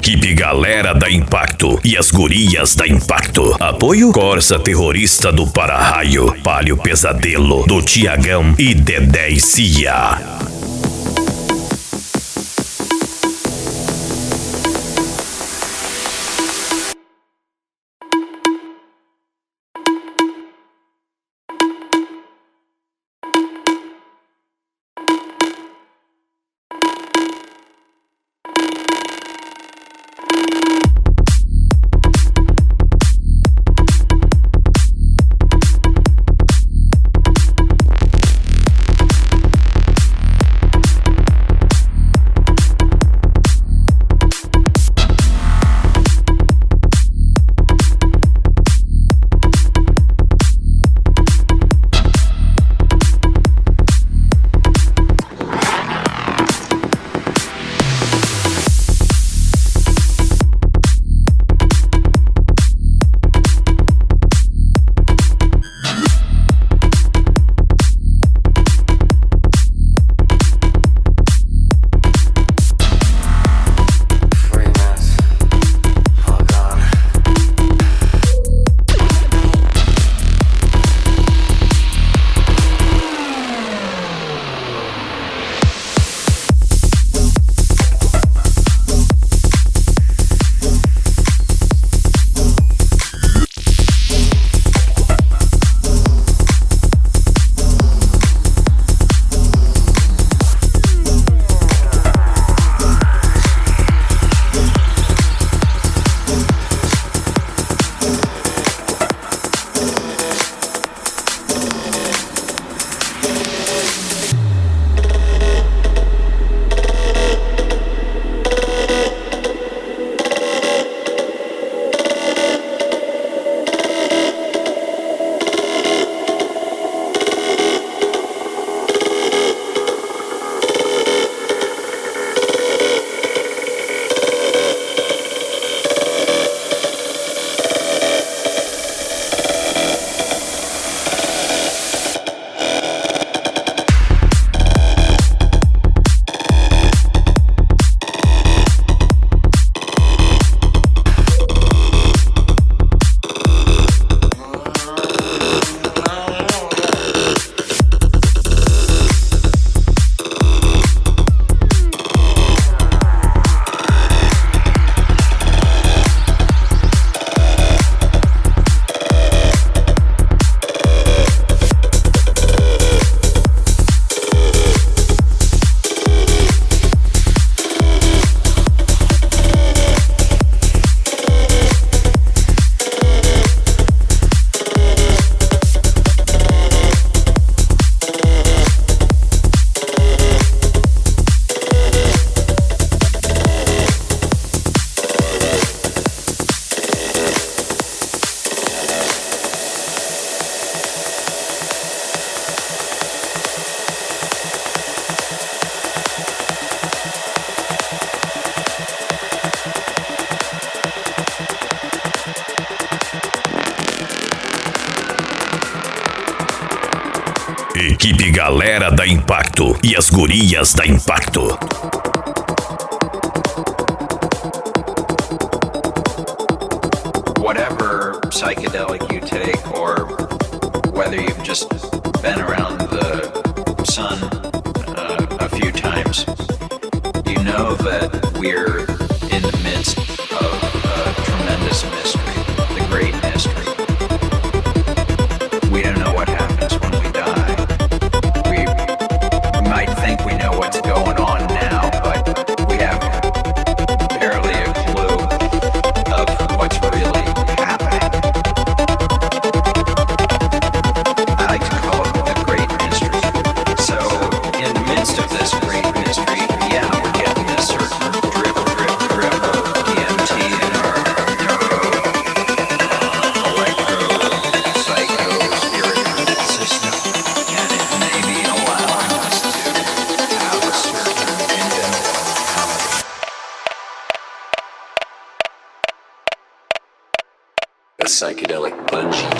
Equipe Galera da Impacto e as gurias da Impacto. Apoio Corsa Terrorista do Para-Raio, Palio Pesadelo do Tiagão e Dedé e Cia. Equipe Galera da Impacto e as gurias da Impacto. Whatever psychedelic you take, or whether you've just been around the sun a few times, you know that we're in the midst of a tremendous mystery, the great mystery. We don't know what happens when we die. We might think we know what's going on now, but we have barely a clue of what's really happening. I like to call it the great mystery. So, in the midst of this great mystery, yeah, we're getting a certain drip of DMT in our neuro, psycho, spiritual system, and it may be allowing us to have a certain inventality. A psychedelic bungee